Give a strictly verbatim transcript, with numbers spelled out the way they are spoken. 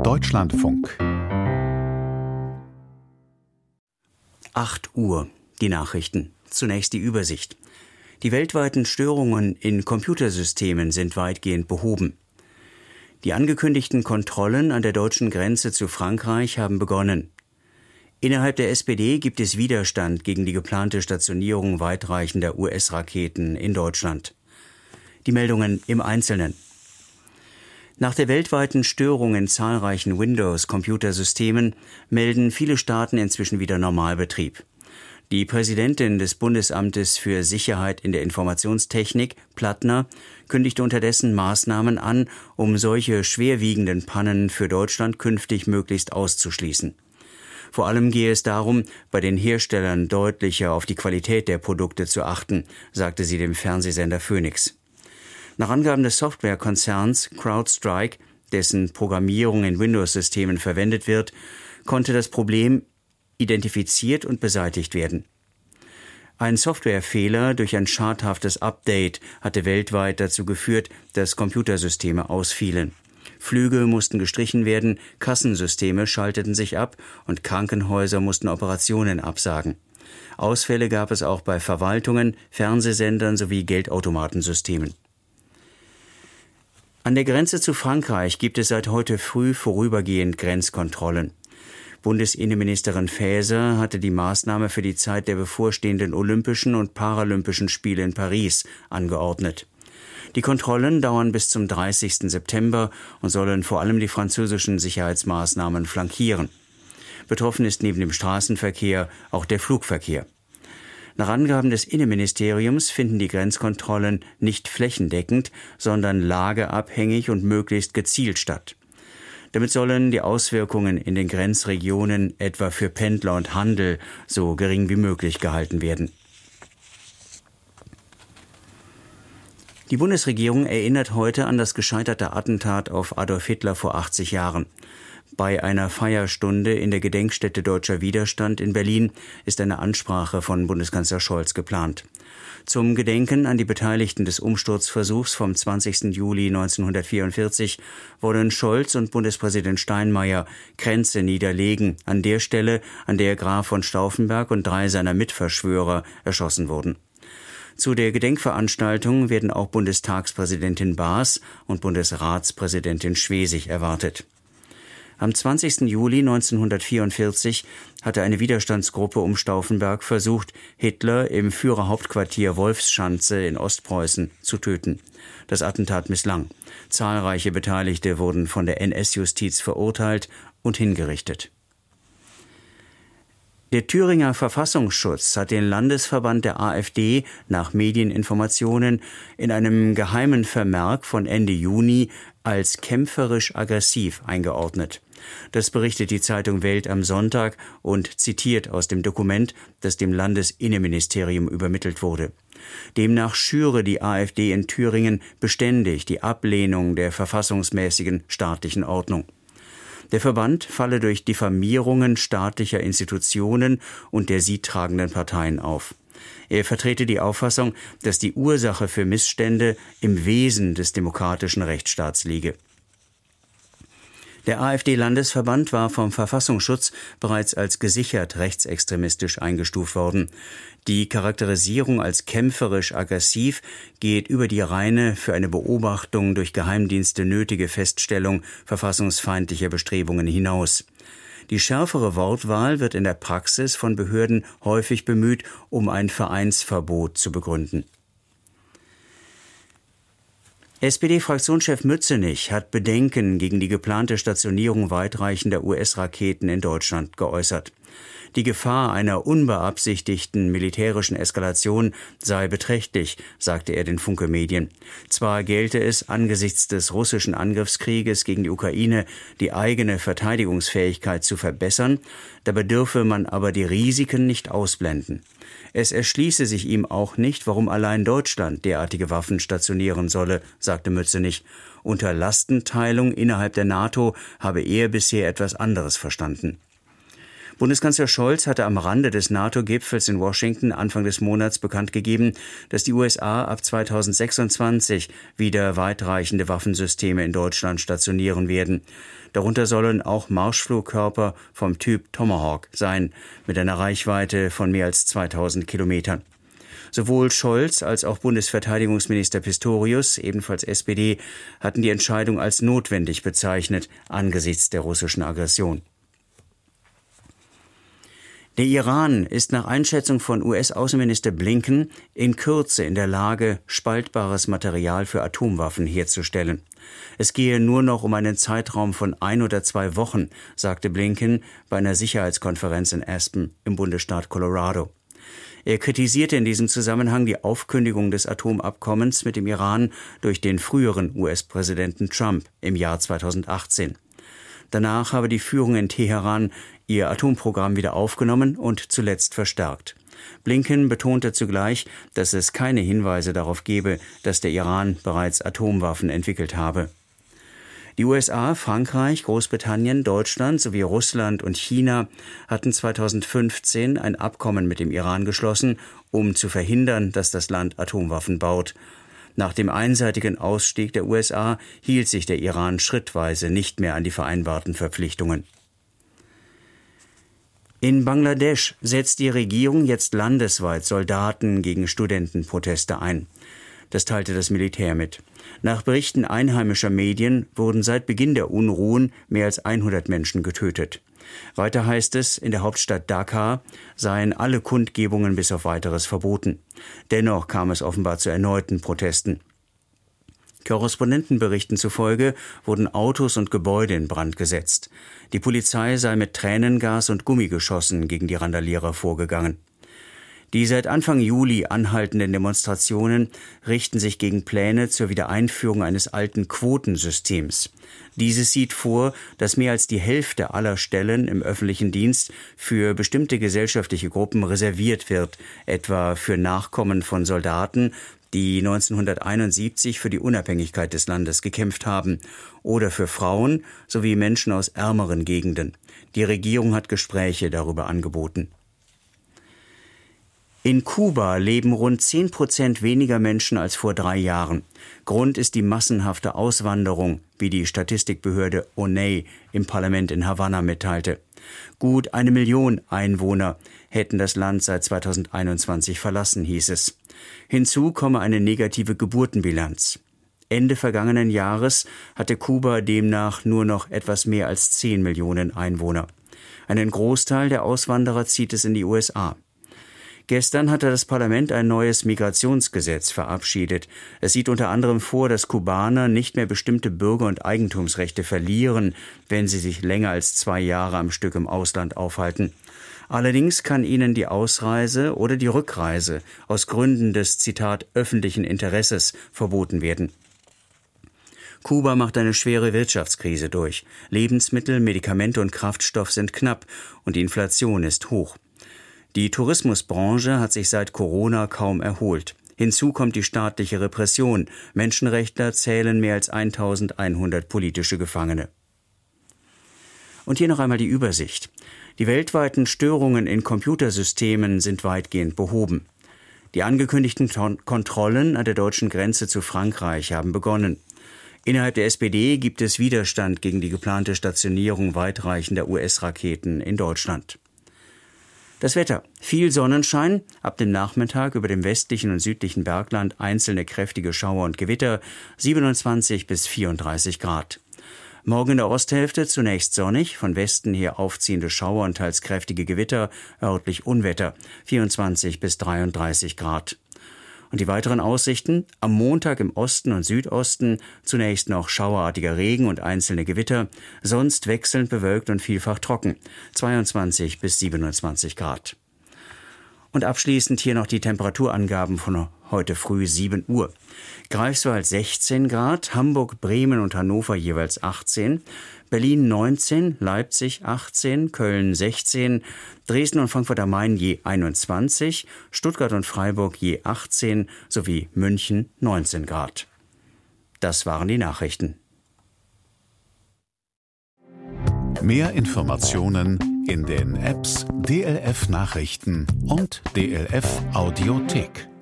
Deutschlandfunk. acht Uhr, die Nachrichten. Zunächst die Übersicht. Die weltweiten Störungen in Computersystemen sind weitgehend behoben. Die angekündigten Kontrollen an der deutschen Grenze zu Frankreich haben begonnen. Innerhalb der S P D gibt es Widerstand gegen die geplante Stationierung weitreichender U S-Raketen in Deutschland. Die Meldungen im Einzelnen. Nach der weltweiten Störung in zahlreichen Windows-Computersystemen melden viele Staaten inzwischen wieder Normalbetrieb. Die Präsidentin des Bundesamtes für Sicherheit in der Informationstechnik, Plattner, kündigte unterdessen Maßnahmen an, um solche schwerwiegenden Pannen für Deutschland künftig möglichst auszuschließen. Vor allem gehe es darum, bei den Herstellern deutlicher auf die Qualität der Produkte zu achten, sagte sie dem Fernsehsender Phoenix. Nach Angaben des Softwarekonzerns CrowdStrike, dessen Programmierung in Windows-Systemen verwendet wird, konnte das Problem identifiziert und beseitigt werden. Ein Softwarefehler durch ein schadhaftes Update hatte weltweit dazu geführt, dass Computersysteme ausfielen. Flüge mussten gestrichen werden, Kassensysteme schalteten sich ab und Krankenhäuser mussten Operationen absagen. Ausfälle gab es auch bei Verwaltungen, Fernsehsendern sowie Geldautomatensystemen. An der Grenze zu Frankreich gibt es seit heute früh vorübergehend Grenzkontrollen. Bundesinnenministerin Faeser hatte die Maßnahme für die Zeit der bevorstehenden Olympischen und Paralympischen Spiele in Paris angeordnet. Die Kontrollen dauern bis zum dreißigsten September und sollen vor allem die französischen Sicherheitsmaßnahmen flankieren. Betroffen ist neben dem Straßenverkehr auch der Flugverkehr. Nach Angaben des Innenministeriums finden die Grenzkontrollen nicht flächendeckend, sondern lageabhängig und möglichst gezielt statt. Damit sollen die Auswirkungen in den Grenzregionen etwa für Pendler und Handel so gering wie möglich gehalten werden. Die Bundesregierung erinnert heute an das gescheiterte Attentat auf Adolf Hitler vor achtzig Jahren. Bei einer Feierstunde in der Gedenkstätte Deutscher Widerstand in Berlin ist eine Ansprache von Bundeskanzler Scholz geplant. Zum Gedenken an die Beteiligten des Umsturzversuchs vom zwanzigsten Juli neunzehnhundertvierundvierzig wollen Scholz und Bundespräsident Steinmeier Kränze niederlegen an der Stelle, an der Graf von Stauffenberg und drei seiner Mitverschwörer erschossen wurden. Zu der Gedenkveranstaltung werden auch Bundestagspräsidentin Baas und Bundesratspräsidentin Schwesig erwartet. Am zwanzigsten Juli neunzehnhundertvierundvierzig hatte eine Widerstandsgruppe um Stauffenberg versucht, Hitler im Führerhauptquartier Wolfschanze in Ostpreußen zu töten. Das Attentat misslang. Zahlreiche Beteiligte wurden von der N S-Justiz verurteilt und hingerichtet. Der Thüringer Verfassungsschutz hat den Landesverband der AfD nach Medieninformationen in einem geheimen Vermerk von Ende Juni als kämpferisch aggressiv eingeordnet. Das berichtet die Zeitung Welt am Sonntag und zitiert aus dem Dokument, das dem Landesinnenministerium übermittelt wurde. Demnach schüre die AfD in Thüringen beständig die Ablehnung der verfassungsmäßigen staatlichen Ordnung. Der Verband falle durch Diffamierungen staatlicher Institutionen und der sie tragenden Parteien auf. Er vertrete die Auffassung, dass die Ursache für Missstände im Wesen des demokratischen Rechtsstaats liege. Der AfD-Landesverband war vom Verfassungsschutz bereits als gesichert rechtsextremistisch eingestuft worden. Die Charakterisierung als kämpferisch aggressiv geht über die reine für eine Beobachtung durch Geheimdienste nötige Feststellung verfassungsfeindlicher Bestrebungen hinaus. Die schärfere Wortwahl wird in der Praxis von Behörden häufig bemüht, um ein Vereinsverbot zu begründen. S P D-Fraktionschef Mützenich hat Bedenken gegen die geplante Stationierung weitreichender U S-Raketen in Deutschland geäußert. Die Gefahr einer unbeabsichtigten militärischen Eskalation sei beträchtlich, sagte er den Funke-Medien. Zwar gelte es angesichts des russischen Angriffskrieges gegen die Ukraine, die eigene Verteidigungsfähigkeit zu verbessern, dabei dürfe man aber die Risiken nicht ausblenden. Es erschließe sich ihm auch nicht, warum allein Deutschland derartige Waffen stationieren solle, sagte Mützenich. Unter Lastenteilung innerhalb der NATO habe er bisher etwas anderes verstanden. Bundeskanzler Scholz hatte am Rande des NATO-Gipfels in Washington Anfang des Monats bekannt gegeben, dass die U S A ab zweitausendsechsundzwanzig wieder weitreichende Waffensysteme in Deutschland stationieren werden. Darunter sollen auch Marschflugkörper vom Typ Tomahawk sein, mit einer Reichweite von mehr als zweitausend Kilometern. Sowohl Scholz als auch Bundesverteidigungsminister Pistorius, ebenfalls S P D, hatten die Entscheidung als notwendig bezeichnet angesichts der russischen Aggression. Der Iran ist nach Einschätzung von U S-Außenminister Blinken in Kürze in der Lage, spaltbares Material für Atomwaffen herzustellen. Es gehe nur noch um einen Zeitraum von ein oder zwei Wochen, sagte Blinken bei einer Sicherheitskonferenz in Aspen im Bundesstaat Colorado. Er kritisierte in diesem Zusammenhang die Aufkündigung des Atomabkommens mit dem Iran durch den früheren U S-Präsidenten Trump im Jahr zweitausendachtzehn. Danach habe die Führung in Teheran ihr Atomprogramm wieder aufgenommen und zuletzt verstärkt. Blinken betonte zugleich, dass es keine Hinweise darauf gebe, dass der Iran bereits Atomwaffen entwickelt habe. Die U S A, Frankreich, Großbritannien, Deutschland sowie Russland und China hatten zweitausendfünfzehn ein Abkommen mit dem Iran geschlossen, um zu verhindern, dass das Land Atomwaffen baut. Nach dem einseitigen Ausstieg der U S A hielt sich der Iran schrittweise nicht mehr an die vereinbarten Verpflichtungen. In Bangladesch setzt die Regierung jetzt landesweit Soldaten gegen Studentenproteste ein. Das teilte das Militär mit. Nach Berichten einheimischer Medien wurden seit Beginn der Unruhen mehr als hundert Menschen getötet. Weiter heißt es, in der Hauptstadt Dhaka seien alle Kundgebungen bis auf Weiteres verboten. Dennoch kam es offenbar zu erneuten Protesten. Korrespondentenberichten zufolge wurden Autos und Gebäude in Brand gesetzt. Die Polizei sei mit Tränengas und Gummigeschossen gegen die Randalierer vorgegangen. Die seit Anfang Juli anhaltenden Demonstrationen richten sich gegen Pläne zur Wiedereinführung eines alten Quotensystems. Dieses sieht vor, dass mehr als die Hälfte aller Stellen im öffentlichen Dienst für bestimmte gesellschaftliche Gruppen reserviert wird, etwa für Nachkommen von Soldaten, die neunzehnhunderteinundsiebzig für die Unabhängigkeit des Landes gekämpft haben, oder für Frauen sowie Menschen aus ärmeren Gegenden. Die Regierung hat Gespräche darüber angeboten. In Kuba leben rund zehn Prozent weniger Menschen als vor drei Jahren. Grund ist die massenhafte Auswanderung, wie die Statistikbehörde O N E im Parlament in Havanna mitteilte. Gut eine Million Einwohner hätten das Land seit zweitausendeinundzwanzig verlassen, hieß es. Hinzu komme eine negative Geburtenbilanz. Ende vergangenen Jahres hatte Kuba demnach nur noch etwas mehr als zehn Millionen Einwohner. Einen Großteil der Auswanderer zieht es in die U S A. Gestern hatte das Parlament ein neues Migrationsgesetz verabschiedet. Es sieht unter anderem vor, dass Kubaner nicht mehr bestimmte Bürger- und Eigentumsrechte verlieren, wenn sie sich länger als zwei Jahre am Stück im Ausland aufhalten. Allerdings kann ihnen die Ausreise oder die Rückreise aus Gründen des, Zitat, öffentlichen Interesses verboten werden. Kuba macht eine schwere Wirtschaftskrise durch. Lebensmittel, Medikamente und Kraftstoff sind knapp und die Inflation ist hoch. Die Tourismusbranche hat sich seit Corona kaum erholt. Hinzu kommt die staatliche Repression. Menschenrechtler zählen mehr als eintausendeinhundert politische Gefangene. Und hier noch einmal die Übersicht. Die weltweiten Störungen in Computersystemen sind weitgehend behoben. Die angekündigten Kontrollen an der deutschen Grenze zu Frankreich haben begonnen. Innerhalb der S P D gibt es Widerstand gegen die geplante Stationierung weitreichender U S-Raketen in Deutschland. Das Wetter. Viel Sonnenschein, ab dem Nachmittag über dem westlichen und südlichen Bergland einzelne kräftige Schauer und Gewitter, siebenundzwanzig bis vierunddreißig Grad. Morgen in der Osthälfte zunächst sonnig, von Westen her aufziehende Schauer und teils kräftige Gewitter, örtlich Unwetter, vierundzwanzig bis dreiunddreißig Grad. Und die weiteren Aussichten: am Montag im Osten und Südosten zunächst noch schauerartiger Regen und einzelne Gewitter, sonst wechselnd bewölkt und vielfach trocken, zweiundzwanzig bis siebenundzwanzig Grad. Und abschließend hier noch die Temperaturangaben von heute früh sieben Uhr. Greifswald sechzehn Grad, Hamburg, Bremen und Hannover jeweils achtzehn, Berlin neunzehn, Leipzig achtzehn, Köln sechzehn, Dresden und Frankfurt am Main je einundzwanzig, Stuttgart und Freiburg je achtzehn sowie München neunzehn Grad. Das waren die Nachrichten. Mehr Informationen In den Apps D L F Nachrichten und D L F Audiothek.